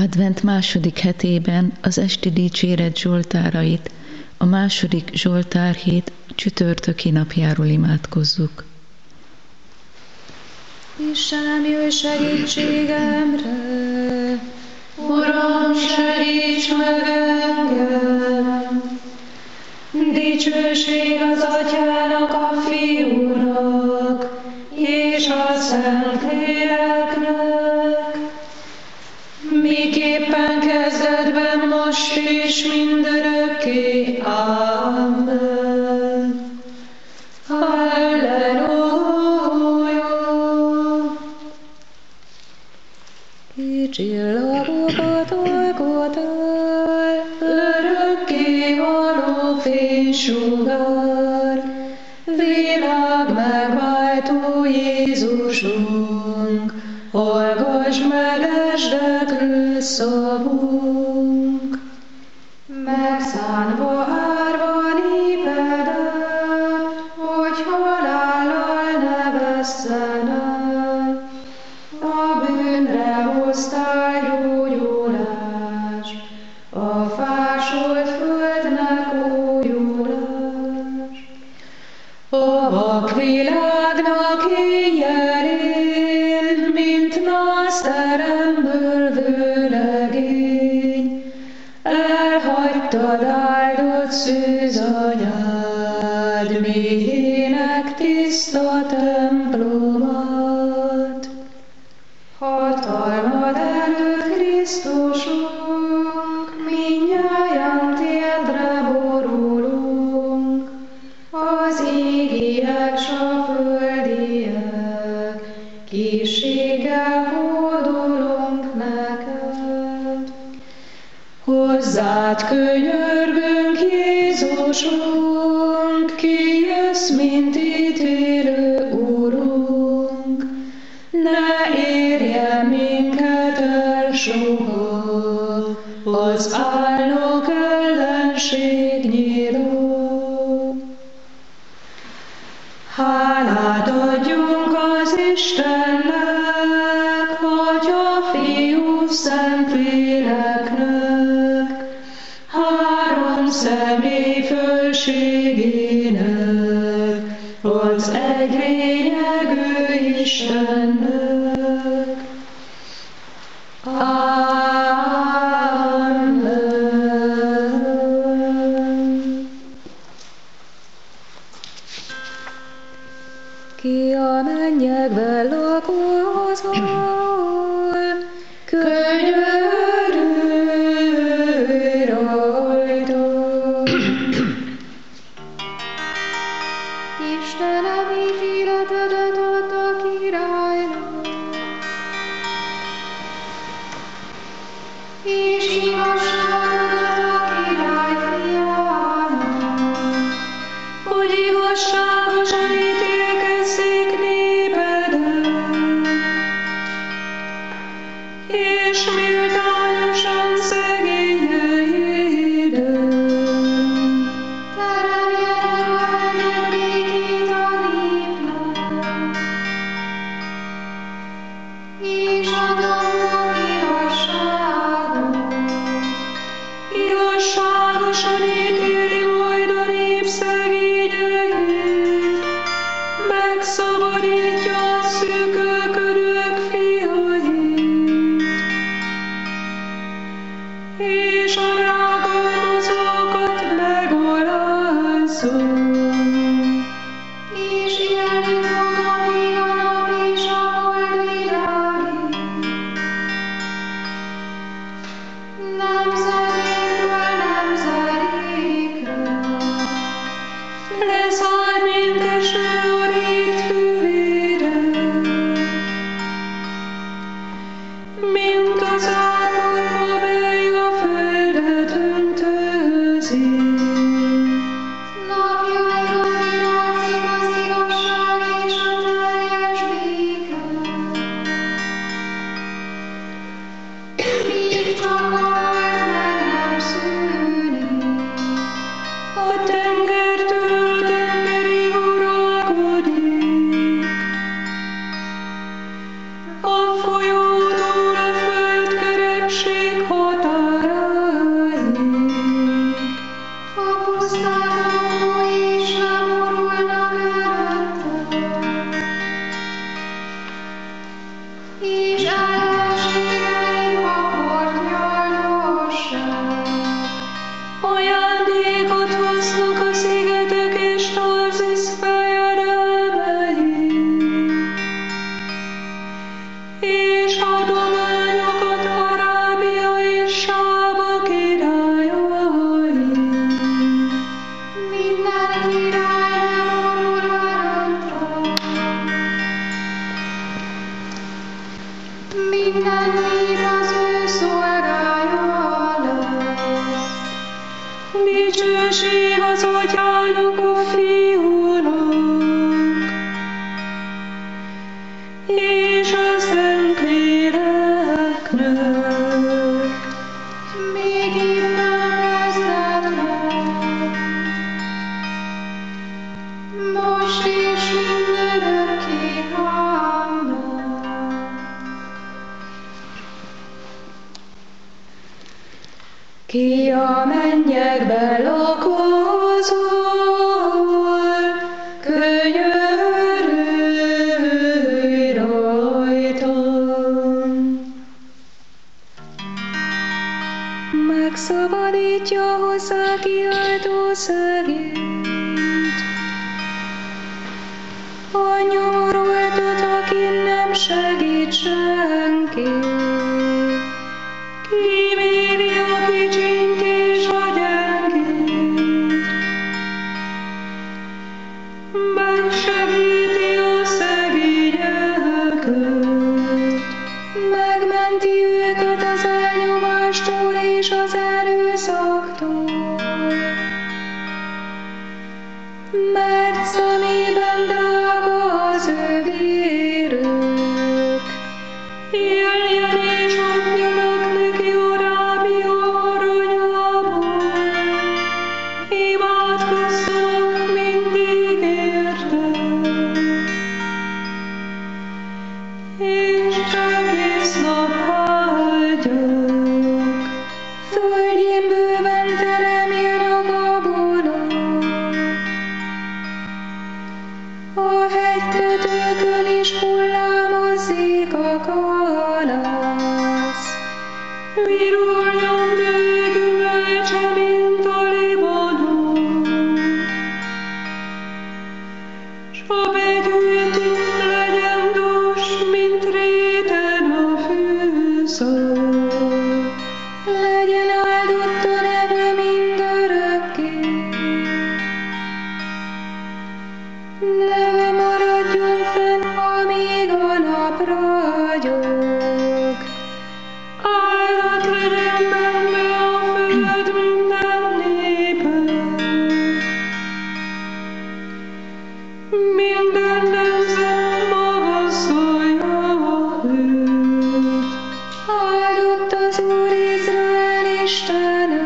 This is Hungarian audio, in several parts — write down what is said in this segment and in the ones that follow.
Advent második hetében az esti dicséret zsoltárait, a második zsoltárhét csütörtöki napjáról imádkozzuk. Istenem, jöjj segítségemre! Uram, segíts meg engem! Dicsőség az Atyának, a Fiúnak, és a Szentléleknek, miképpen kezdetben, most és mindörökké. Amen. Halleluja! Ki csillagokat olkot el, örökké való fénysugár, világ megváltó Jézusunk, hallgass meg esdeklő szavunk. Megszánva árva népedet, hogy halállal ne vesszen el, a bűnre hoztál gyógyulást, a fásolt földnek újulást. A vak világnak éjjelén, mint nászteremből vőlegény, elhagytad áldott szűzanyád, méhének tiszta templomát. Hatalmad előtt, Krisztusunk, mindnyájan térdre borulunk, az égiek s a földiek, készséggel hódolunk neked. Hozzád könyörgünk, Jézusunk, ki jössz, mint ítélő Urunk, ne érje minket el soha az álnok ellenség nyíló. Hálát adjunk az Istennek, Atya, Fiú, Szentléleknek, három személy fölségének, az egy lényegű Istennek. Amen. Ki a mennyekben lakozol, könyörülj rajta. Istenem, ítéletedet add a királynak, és igazságodat a király fiának, hogy igazságosan ítélkezzék népeden, és méltányosan szegényeiden. Teremjen meg békét a népnek, és adom igazságot. Igazságosan ítéli majd a nép szegényeit, megszabadítja a szűkölködők fiait, és a rágalmazókat megolázza. És élni fog, amíg a nap és a hold virágít. Nemzedékről nemzedékre leszáll, mint eső a rét hűvére, mint az ápolva, mely a földet öntőzi. Napjainkban virágzik az igazság és a teljes béke, míg csak a hold meg nem szűnik. A tengertől tengerig uralkodik, a folyótól a föld kerek és ellenségeim a portnyalosság. Ajándékot hoznak a szigetek és Tarzisz fejedelmei, és adományokat Arábia és Sába királyai. Minden király lemondva, minden nép az ő szolgája lesz. Dicsőség az Atyának, a Fiúnak, és a Szentléleknek. Még innen kezdetben, most és mindörökké. Amen. Ki a mennyekben lakozol, könyörülj rajtam. Megszabadítja hozzá kiáltó szegényt, a nyomorultat, akin nem segít senki. Kivédi a kicsint és a gyengét, megsegíti a szegényeket, megmenti őket az elnyomástól és az erőszaktól, mert szemében drága az ő vérük. Éljen és adjanak neki Arábia aranyából, imádkozzanak mindig érte, és egész nap áldjak. Földjén bőven teremjen a gabona, a hegytetőkön is hullámozik a kalasz. Viruljon bő gyümölcse, mint a Libanon, s a begyűjtő legyen dús, mint réten a fűszál. Legyen áldott a neve mindörökké, neve maradjon fenn, amíg a nap ragyog. Áldott legyen benne a föld minden népe, minden nemzet magasztalja őt. Áldott az Úr Izrael Istene,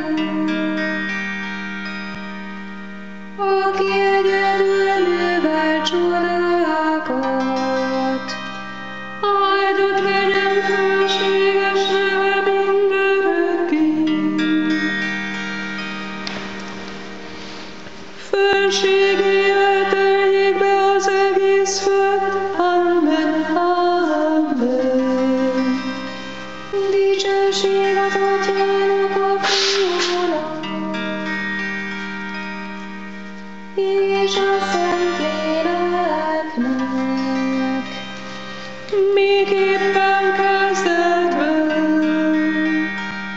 aki egyedül művel csodákat. Áldott legyen fölséges neve mindörökké. Fölségével teljék be az egész föld. Amen, amen. Dicsőség az Atyának, a Fiúnak, és a Szentléleknek. Még éppen kezdetben,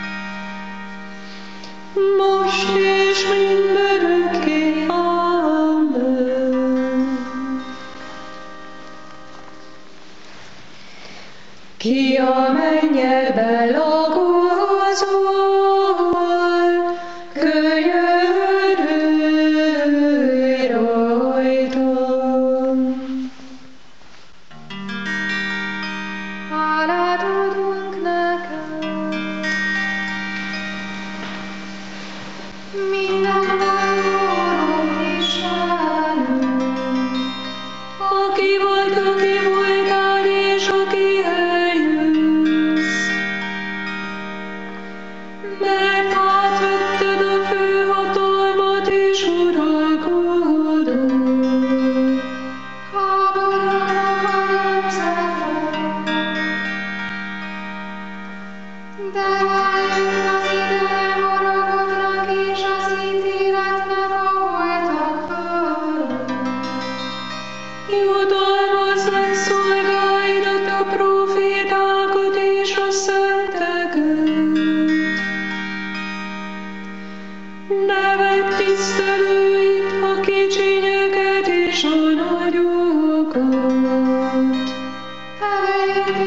most és mindörökké. Amen. Ki a mennyekben lakozol, könyörülj rajtam. Hálát adunk neked, mindenvaló Istenünk, aki volt, aki voltál, és aki eljössz.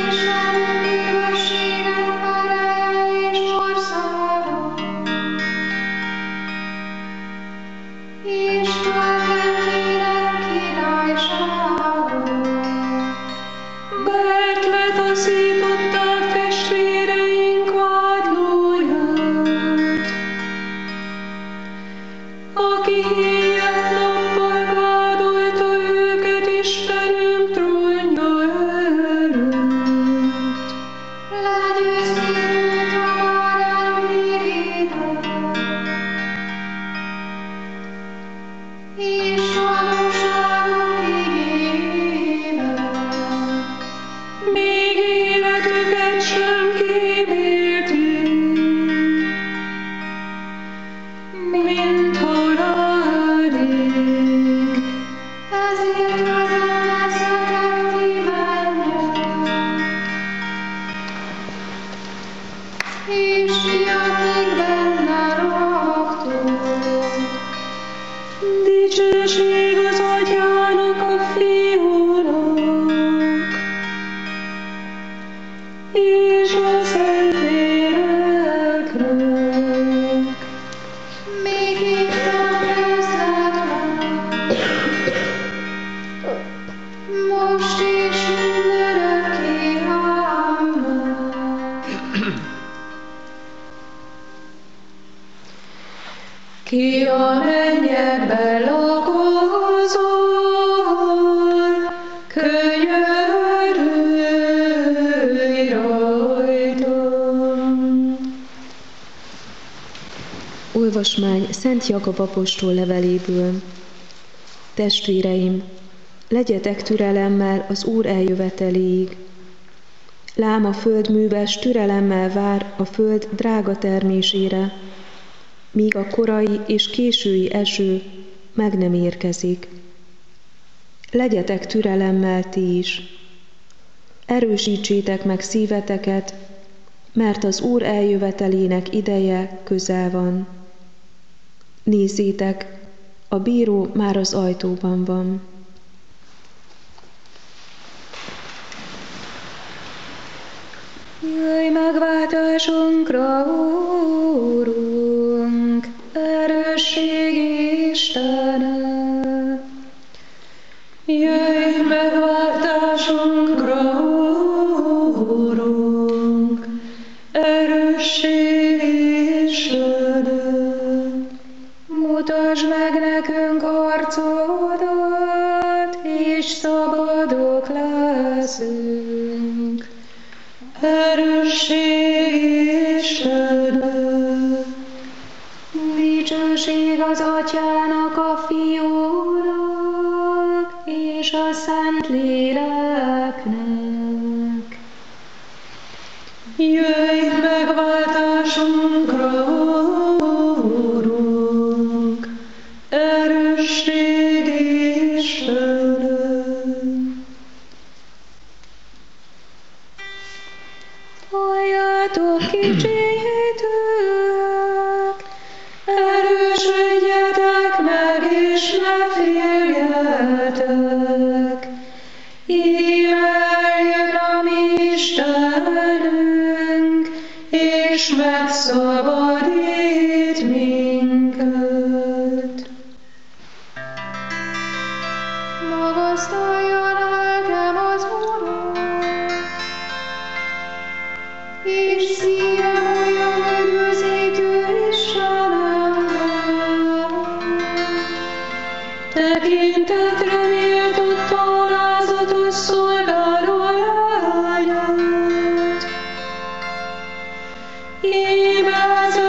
Ki a mennyekben lakozol, könyörülj rajtam. Olvasmány Szent Jakab apostol leveléből. Testvéreim, legyetek türelemmel az Úr eljöveteléig. Lám a föld műves türelemmel vár a föld drága termésére, míg a korai és késői eső meg nem érkezik. Legyetek türelemmel ti is. Erősítsétek meg szíveteket, mert az Úr eljövetelének ideje közel van. Nézzétek, a bíró már az ajtóban van. Jöjj megváltásunkra, Úrunk, erősség Istene! Jöjj megváltásunkra, Úrunk, erősség Istene! Mutasd meg nekünk arcodat, és szabadok leszünk. Erősség Istennek, dicsőség az Atyának, a Fiúnak és a Szentléleknek. Jöjj megváltásunkra, Úrunk, erősség Istennek. Toljátok kicsinyítők, erősödjetek meg és ne féljetek. Íme eljön a mi Istenünk, és megszabadít minket. Magasztaljon lelkem az Urat, és szívem olyan üdvözítő Istenemben. Tekintetre méltott alázatos szolgáló lányát. Íme ez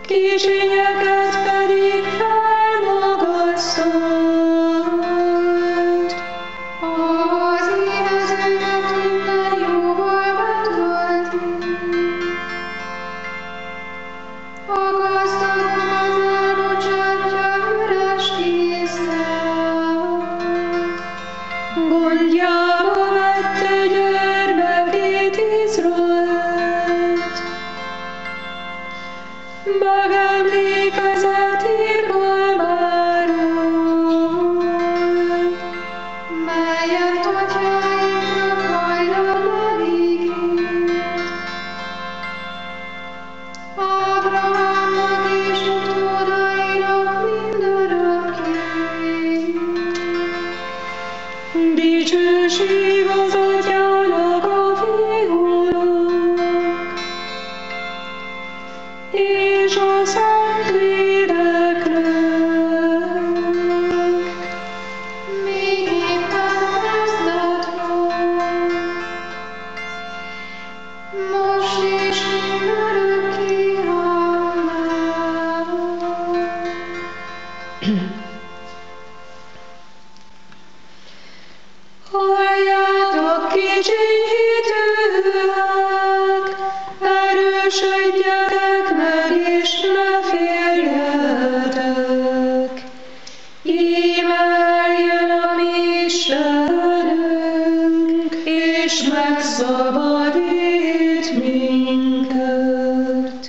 kicsinyeket pedig felmagasztod. Az éhezőket minden jóval betölti, a gazdagokat elbocsátja üres kézzel. Gondjába vette gyermekét Izraelt, megemlékezett irgalmáról, melyet atyáinknak hajdan megígért. Ábrahámnak és utódainak mindörökké. dicsőség az Atyának, a Fiúnak, és a Szentléleknek. Még éppen kezdetkor, most és mindörökké. Amen. Halljátok, kicsi hitűek, erősödjetek meg, és ne féljetek. Íme eljön a mi Istenünk, és megszabadít minket.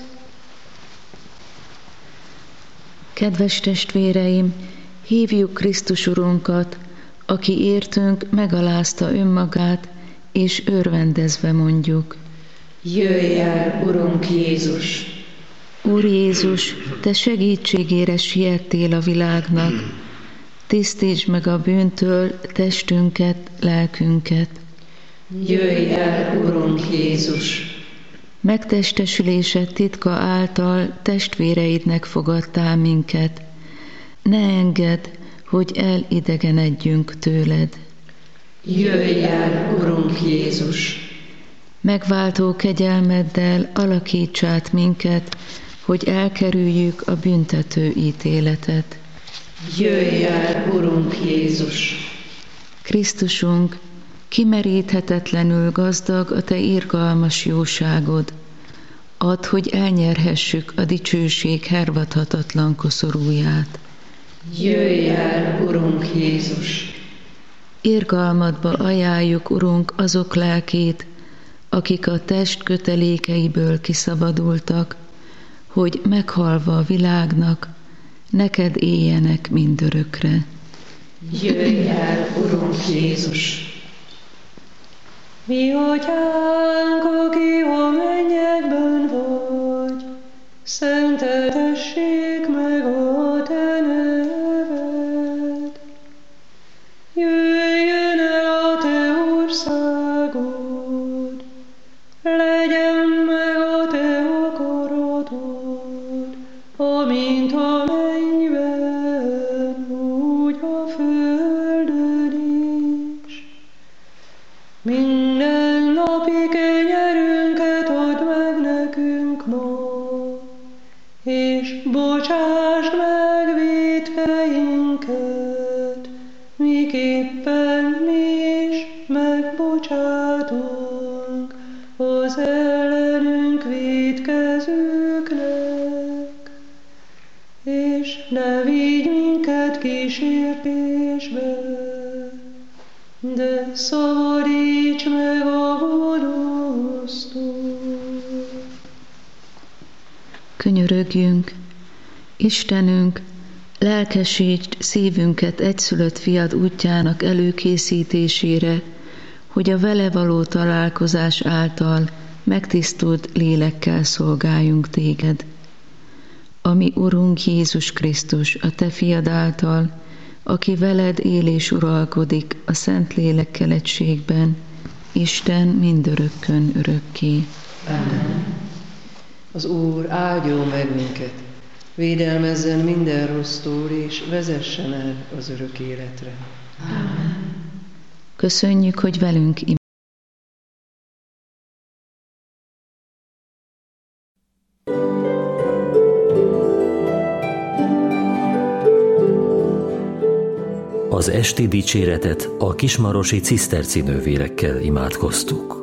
Kedves testvéreim, hívjuk Krisztus Urunkat, aki értünk megalázta önmagát, és örvendezve mondjuk: Jöjj el, Urunk Jézus! Úr Jézus, Te segítségére siettél a világnak, tisztítsd meg a bűntől testünket, lelkünket. Jöjj el, Urunk Jézus! Megtestesülésed titka által testvéreidnek fogadtál minket. Ne engedd, hogy elidegenedjünk tőled. Jöjj el, Urunk Jézus! Megváltó kegyelmeddel alakíts át minket, hogy elkerüljük a büntető ítéletet. Jöjj el, Urunk Jézus! Krisztusunk, kimeríthetetlenül gazdag a Te irgalmas jóságod. Add, hogy elnyerhessük a dicsőség hervadhatatlan koszorúját. Jöjj el, Urunk Jézus! Irgalmadba ajánljuk, Urunk, azok lelkét, akik a test kötelékeiből kiszabadultak, hogy meghalva a világnak, neked éljenek mindörökre. Jöjj el, Urunk Jézus! Mi Atyánk, aki a mennyekben vagy, szenteltessék meg a Te neved. Jöjjön el a Te országod, legyen meg a Te akaratod, amint a mennyben, úgy a földön is. Minden napi kenyerünket add meg nekünk ma, és bocsásd meg vétkeinket, miképpen mi is megbocsátunk az ellenünk vétkezőknek. És ne vigy minket kísértésbe, de szabadíts meg a gonosztól. Könyörögjünk, Istenünk, lelkesítsd szívünket egyszülött fiad útjának előkészítésére, hogy a vele való találkozás által megtisztult lélekkel szolgáljunk téged. A mi Urunk Jézus Krisztus, a Te fiad által, aki veled él és uralkodik a Szentlélekkel egységben, Isten mindörökkön örökké. Amen. Az Úr áldjon meg minket, védelmezzen minden rossztól, és vezessen el az örök életre. Amen. Köszönjük, hogy velünk imádkozol. Az esti dicséretet a kismarosi ciszterci nővérekkel imádkoztuk.